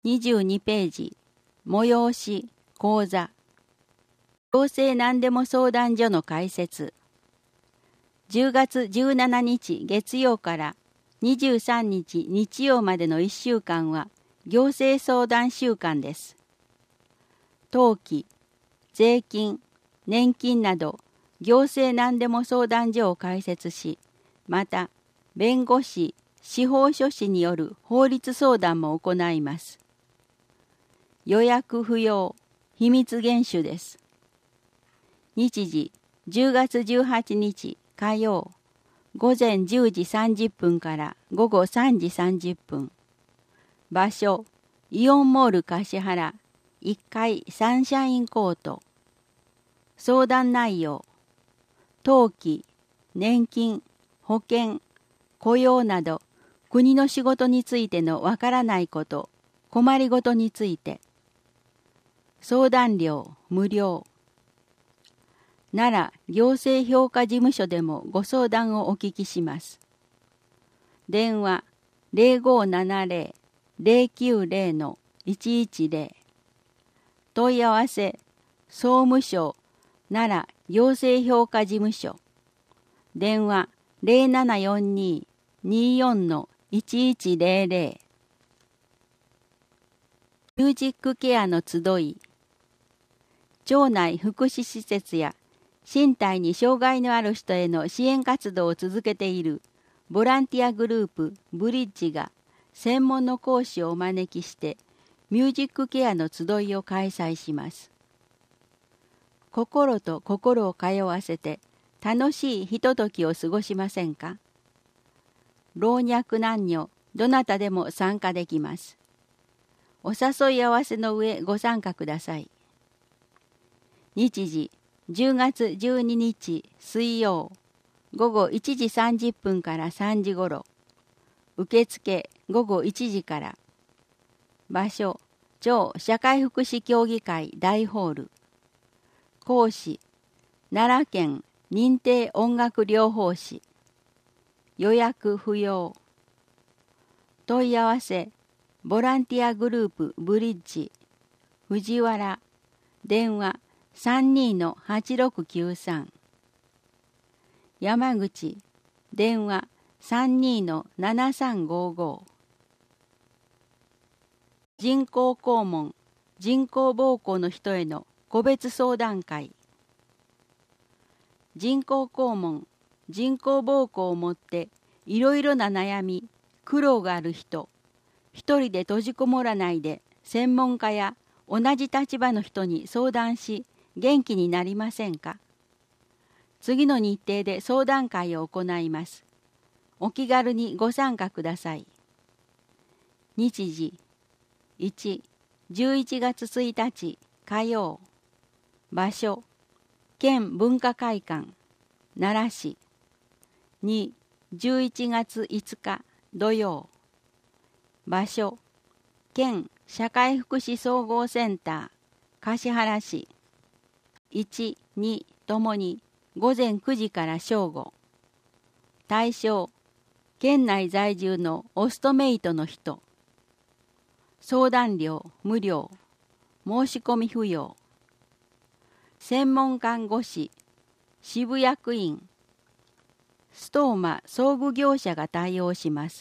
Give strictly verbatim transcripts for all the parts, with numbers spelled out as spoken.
にじゅうにページ、催し、講座。行政何でも相談所の開設。じゅうがつじゅうしちにち月曜からにじゅうさんにち日曜までのいっしゅうかんは行政相談週間です。登記、税金、年金など行政何でも相談所を開設し、また弁護士、司法書士による法律相談も行います。予約不要、秘密厳守です。日時、じゅうがつじゅうはちにち火曜、午前じゅうじさんじゅっぷんから午後さんじさんじゅっぷん。場所、イオンモール橿原、いっかいサンシャインコート。相談内容、登記、年金、保険、雇用など、国の仕事についてのわからないこと、困りごとについて。相談料無料。奈良行政評価事務所でもご相談をお聞きします。電話ゼロごななゼロ ゼロきゅうゼロ いちいちゼロ。問い合わせ総務省奈良行政評価事務所。電話ゼロななよんに にーよん いちいちゼロゼロ。ミュージックケアの集い。町内福祉施設や身体に障害のある人への支援活動を続けているボランティアグループブリッジが専門の講師をお招きしてミュージックケアの集いを開催します。心と心を通わせて楽しいひとときを過ごしませんか？老若男女どなたでも参加できます。お誘い合わせの上ご参加ください。日時じゅうがつじゅうににち水曜午後いちじさんじゅっぷんからさんじごろ。受付午後いちじから。場所町社会福祉協議会大ホール。講師奈良県認定音楽療法士。予約不要。問い合わせボランティアグループブリッジ藤原電話 さんにー はちろくきゅうさん。山口電話 さんにー ななさんごご。人工肛門人工膀胱の人への個別相談会。人工肛門人工膀胱を持っていろいろな悩み苦労がある人、一人で閉じこもらないで専門家や同じ立場の人に相談し元気になりませんか？次の日程で相談会を行います。お気軽にご参加ください。日時いち、じゅういちがつついたち火曜。場所県文化会館奈良市。に、じゅういちがついつか土曜。場所県社会福祉総合センター橿原市。いち、にともにごぜんくじから正午。対象県内在住のオストメイトの人。相談料無料。申し込み不要。専門看護師支部役員ストーマ装具業者が対応します。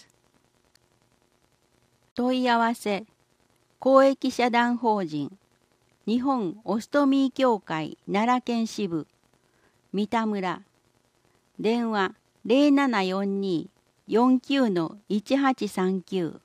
問い合わせ公益社団法人日本オストミー協会奈良県支部三田村。電話ゼロななよんに よんきゅう いちはちさんきゅう。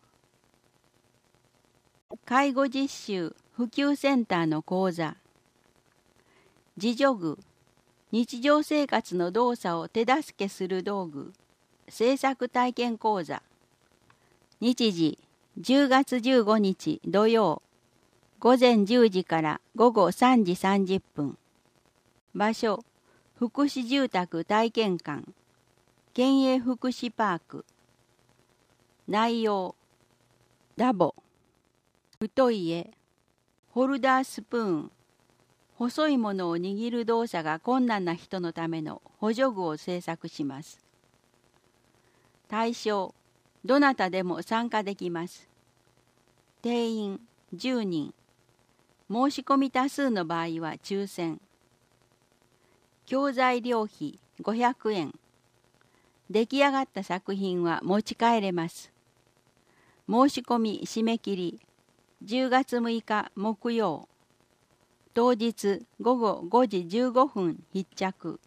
介護実習普及センターの講座。自助具日常生活の動作を手助けする道具制作体験講座。日時じゅうがつじゅうごにち土曜午前じゅうじから午後さんじさんじゅっぷん。場所福祉住宅体験館県営福祉パーク。内容ラボ太い絵ホルダースプーン細いものを握る動作が困難な人のための補助具を制作します。対象どなたでも参加できます。 定員じゅうにん、申し込み多数の場合は抽選。教材料費ごひゃくえん。出来上がった作品は持ち帰れます。申し込み締め切りじゅうがつむいか木曜。当日ごごごじじゅうごふん必着。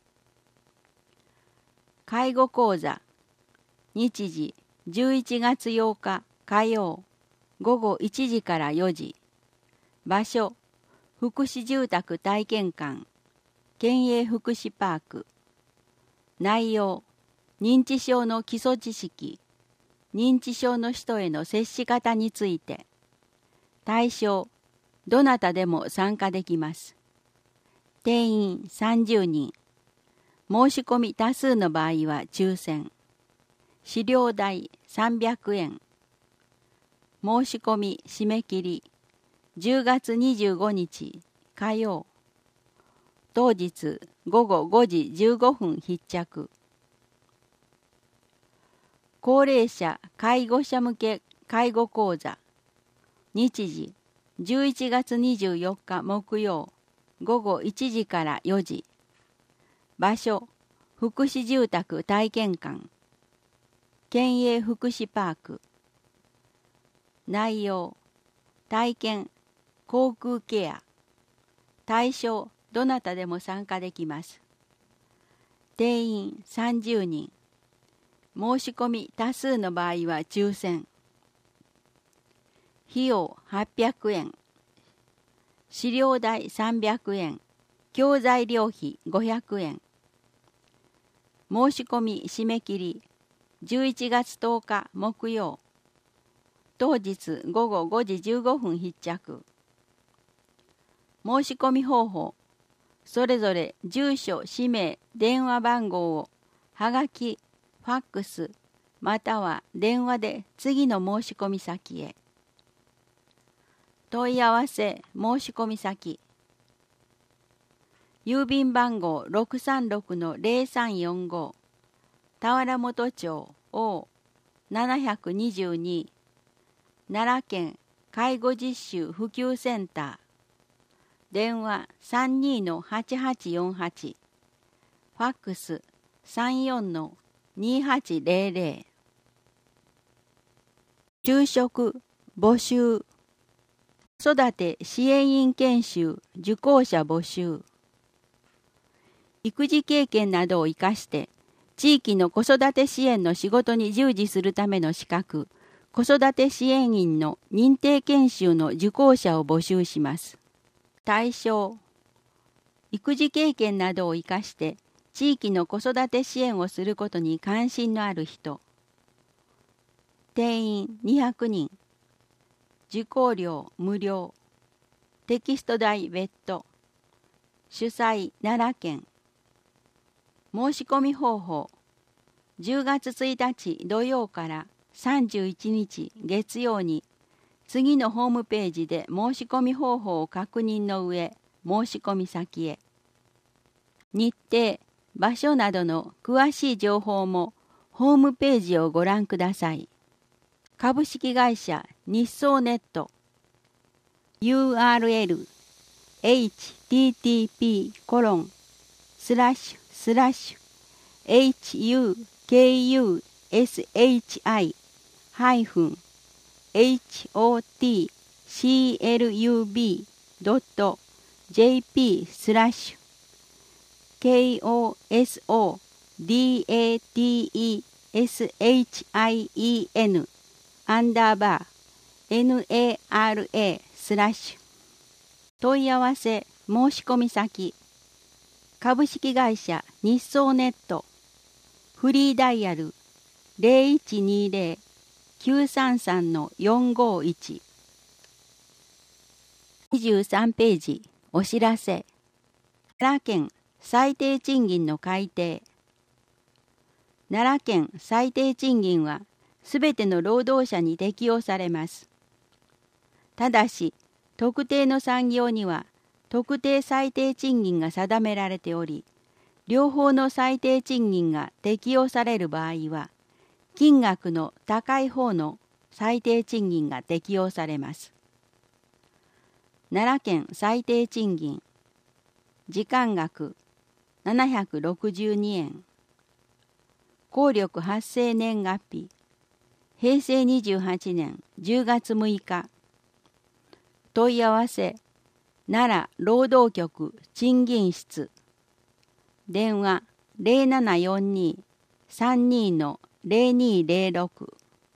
介護講座日時じゅういちがつようか火曜ごごいちじからよじ。場所福祉住宅体験館県営福祉パーク。内容認知症の基礎知識、認知症の人への接し方について。対象どなたでも参加できます。定員さんじゅうにん。申し込み多数の場合は抽選。資料代さんびゃくえん。申し込み締め切りじゅうがつにじゅうごにち火曜。当日ごごごじじゅうごふん必着。高齢者介護者向け介護講座日時じゅういちがつにじゅうよっか木曜ごごいちじからよじ。場所福祉住宅体験館県営福祉パーク。内容体験口腔ケア。対象どなたでも参加できます。定員さんじゅうにん。申し込み多数の場合は抽選。費用はっぴゃくえん。資料代さんびゃくえん。教材料費ごひゃくえん。申し込み締め切りじゅういちがつとおか木曜。当日ごごごじじゅうごふん必着。申し込み方法それぞれ住所、氏名、電話番号をはがき、ファックスまたは電話で次の申し込み先へ。問い合わせ申し込み先郵便番号 ろくさんろくのぜろさんよんご 田原本町 オーななにに 奈良県介護実習普及センター。電話 さんにのはちはちよんはち ファックス さんよんのにはちぜろぜろ。就職募集子育て支援員研修受講者募集。育児経験などを生かして地域の子育て支援の仕事に従事するための資格子育て支援員の認定研修の受講者を募集します。対象育児経験などを生かして地域の子育て支援をすることに関心のある人。定員にひゃくにん。受講料無料。テキスト代別途。主催奈良県。申し込み方法じゅうがつついたち土曜からさんじゅういちにち月曜に次のホームページで申し込み方法を確認の上申し込み先へ。日程場所などの詳しい情報もホームページをご覧ください。株式会社日総ネット ユーアールエル エイチティーティーピー コロンスラッシュスラッシュ エイチユーケーユーエスエイチアイ ハイフン エイチオーティーシーエルユービー ドット ジェーピー スラッシュ ケーオーエスオーディーエーティーイーエスエイチアイイーエヌアンダーバー エヌエーアールエー スラッシュ。問い合わせ申し込み先株式会社日総ネットフリーダイヤル ゼロいちにゼロ きゅうさんさんのよんごいち。にじゅうさんページお知らせ。奈良県最低賃金の改定。奈良県最低賃金はすべての労働者に適用されます。ただし、特定の産業には特定最低賃金が定められており、両方の最低賃金が適用される場合は、金額の高い方の最低賃金が適用されます。 奈良県最低賃金。時間額ななひゃくろくじゅうにえん。効力発生年月日。へいせいにじゅうはちねんじゅうがつむいか。問い合わせ奈良労働局賃金室。電話 ゼロななよんに さんに ゼロにゼロろく。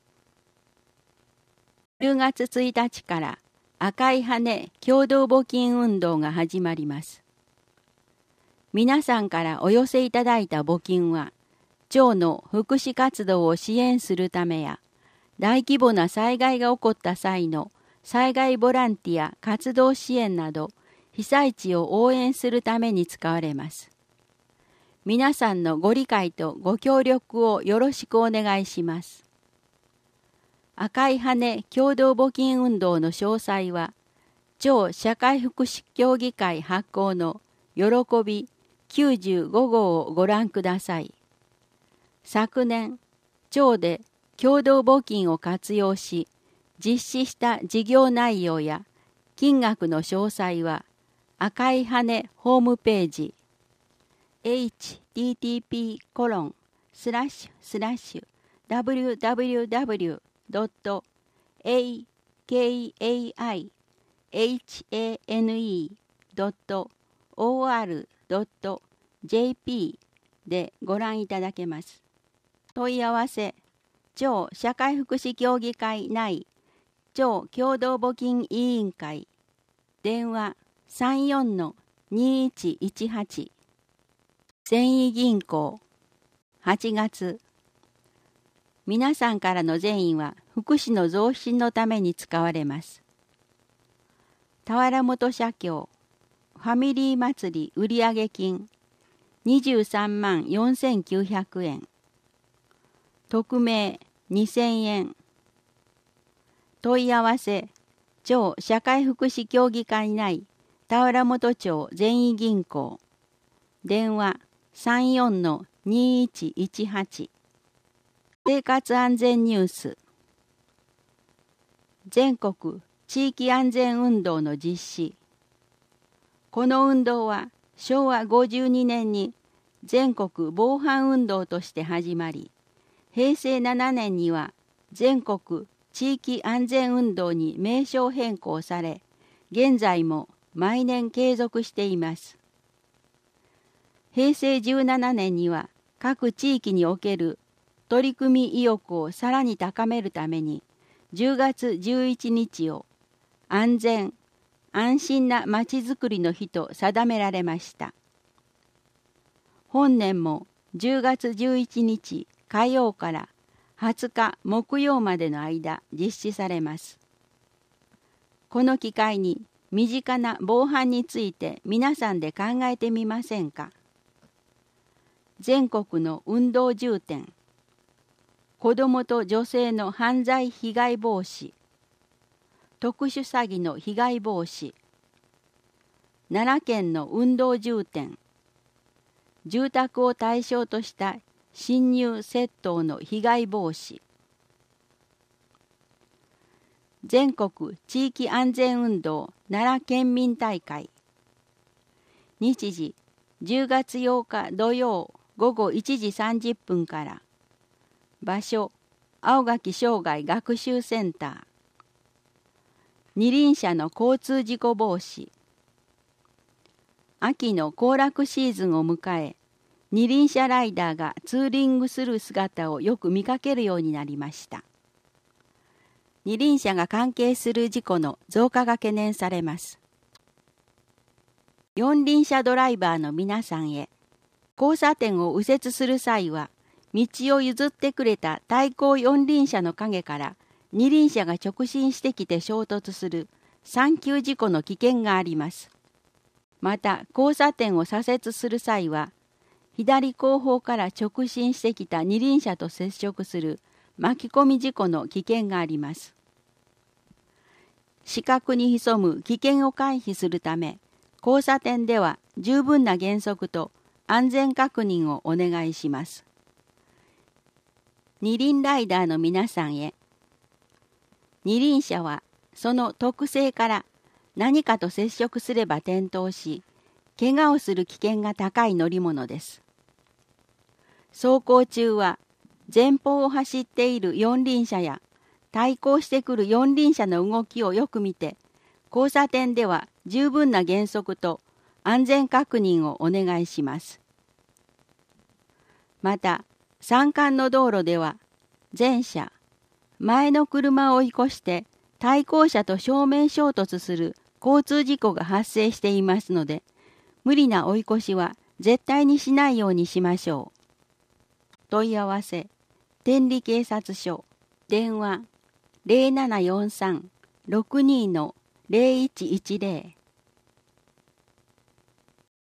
じゅうがつついたちから赤い羽共同募金運動が始まります。皆さんからお寄せいただいた募金は、町の福祉活動を支援するためや、大規模な災害が起こった際の災害ボランティア活動支援など、被災地を応援するために使われます。皆さんのご理解とご協力をよろしくお願いします。赤い羽共同募金運動の詳細は、町社会福祉協議会発行の喜びきゅうじゅうごごうをご覧ください。昨年、町で共同募金を活用し、実施した事業内容や金額の詳細は、赤い羽ホームページ、エイチティーティーピーコロンスラッシュスラッシュダブリューダブリューダブリュードットエーケーエーアイエイチエーエヌイードットオーアールドットジェーピー でご覧いただけます。問い合わせ、町社会福祉協議会内町共同募金委員会、電話 さんよんのにいちいちはち。繊維銀行。はちがつ。皆さんからの善意は福祉の増進のために使われます。田原本社協ファミリー祭り売上金にじゅうさんまんよんせんきゅうひゃくえん。匿名にせんえん。問い合わせ、町社会福祉協議会内田原本町善意銀行。電話 さんよんのにいちいちはち。生活安全ニュース。全国地域安全運動の実施。この運動はしょうわごじゅうにねんに全国防犯運動として始まり、へいせいななねんには全国地域安全運動に名称変更され、現在も毎年継続しています。へいせいじゅうななねんには各地域における取り組み意欲をさらに高めるために、じゅうがつじゅういちにちを安全・安心なまちづくりの日と定められました。本年もじゅうがつじゅういちにち火曜からはつか木曜までの間実施されます。この機会に身近な防犯について皆さんで考えてみませんか。全国の運動重点、子どもと女性の犯罪被害防止、特殊詐欺の被害防止、奈良県の運動重点、住宅を対象とした侵入窃盗の被害防止、全国地域安全運動奈良県民大会。日時じゅうがつようか土曜ごごいちじさんじゅっぷんから。場所青垣障害学習センター。二輪車の交通事故防止。秋の行楽シーズンを迎え、二輪車ライダーがツーリングする姿をよく見かけるようになりました。二輪車が関係する事故の増加が懸念されます。四輪車ドライバーの皆さんへ、交差点を右折する際は、道を譲ってくれた対向四輪車の陰から二輪車が直進してきて衝突する山丘事故の危険があります。また、交差点を左折する際は、左後方から直進してきた二輪車と接触する巻き込み事故の危険があります。死角に潜む危険を回避するため、交差点では十分な原則と安全確認をお願いします。二輪ライダーの皆さんへ、二輪車はその特性から何かと接触すれば転倒し、怪我をする危険が高い乗り物です。走行中は前方を走っている四輪車や対向してくる四輪車の動きをよく見て、交差点では十分な減速と安全確認をお願いします。また、山間の道路では前車、前の車を追い越して対向車と正面衝突する交通事故が発生していますので、無理な追い越しは絶対にしないようにしましょう。問い合わせ、天理警察署、電話ゼロななよんさん ろくにのゼロいちいちゼロ